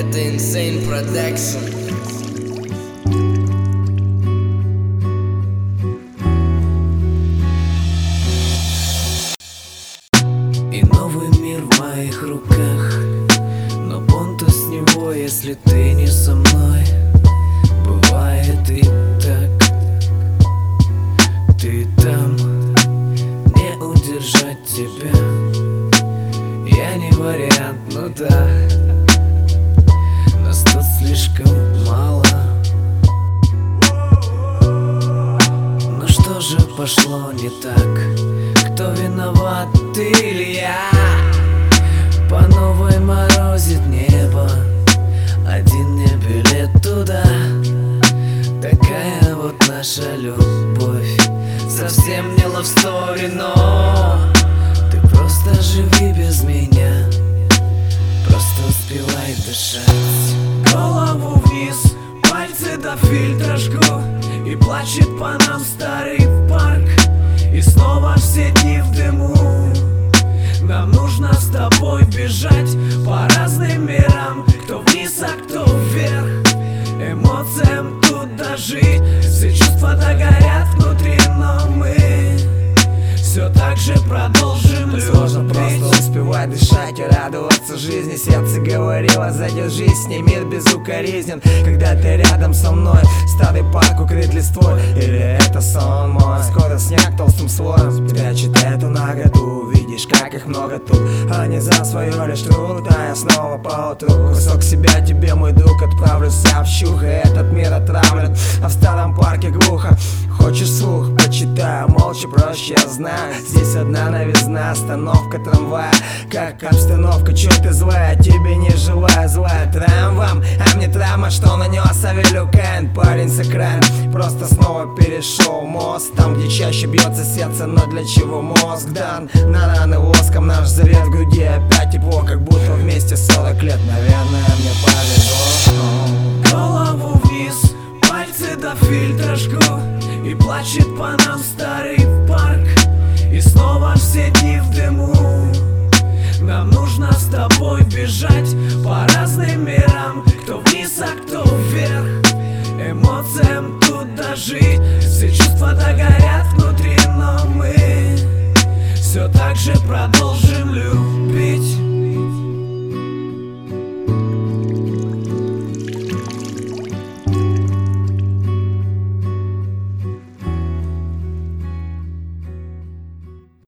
Это Insane Production. И новый мир в моих руках, но понту с него, если ты не со мной. Бывает и так, ты там, не удержать тебя. Я не вариант, ну да, нас тут слишком мало. Ну что же пошло не так? Кто виноват, ты или я? По новой морозит небо, один мне билет туда. Такая вот наша любовь, совсем не love story, но ты просто живи без меня, просто успевай дышать. Голову вниз, пальцы до фильтра жгу, и плачет по нам старый парк. И снова все дни в дыму. Нам нужно с тобой бежать по разным мирам, кто вниз, а кто вверх. Эмоциям тут дожить, все чувства догорят внутри, но мы все так же продолжим любить. Сложно просто успевать дышать и радоваться жизни. Сердце говорило, задержись, с ней мир безукоризнен. Когда ты рядом со мной, старый парк укрыт листвой. Или это сон мой, скоро снег толстым слоем прячет эту наготу. Видишь, как их много тут, они за свое лишь труд. А я снова поутру кусок себя тебе, мой друг, отправлю сообщу. И этот мир отравлен, а в старом парке глухо. Хочешь слух, почитаю, молча проще, я знаю. Здесь одна новизна, остановка трамвая. Как обстановка, чё ты злая, тебе не желаю злая. Трамвам, а мне травма, что нанес Авелюкайн. Парень с экрана просто снова перешел мост. Там, где чаще бьется сердце, но для чего мозг дан? На раны воском наш завет в груди, опять тепло, как будто вместе 40 лет. Наверное, мне повезло. Голову вниз, пальцы до фильтра жгу, и плачет по нам старый парк. И снова все дни в дыму. Нам нужно с тобой бежать по разным мирам, кто вниз, а кто вверх. Эмоциям тут дожить, все чувства догорят внутри, но мы все так же продолжим любить.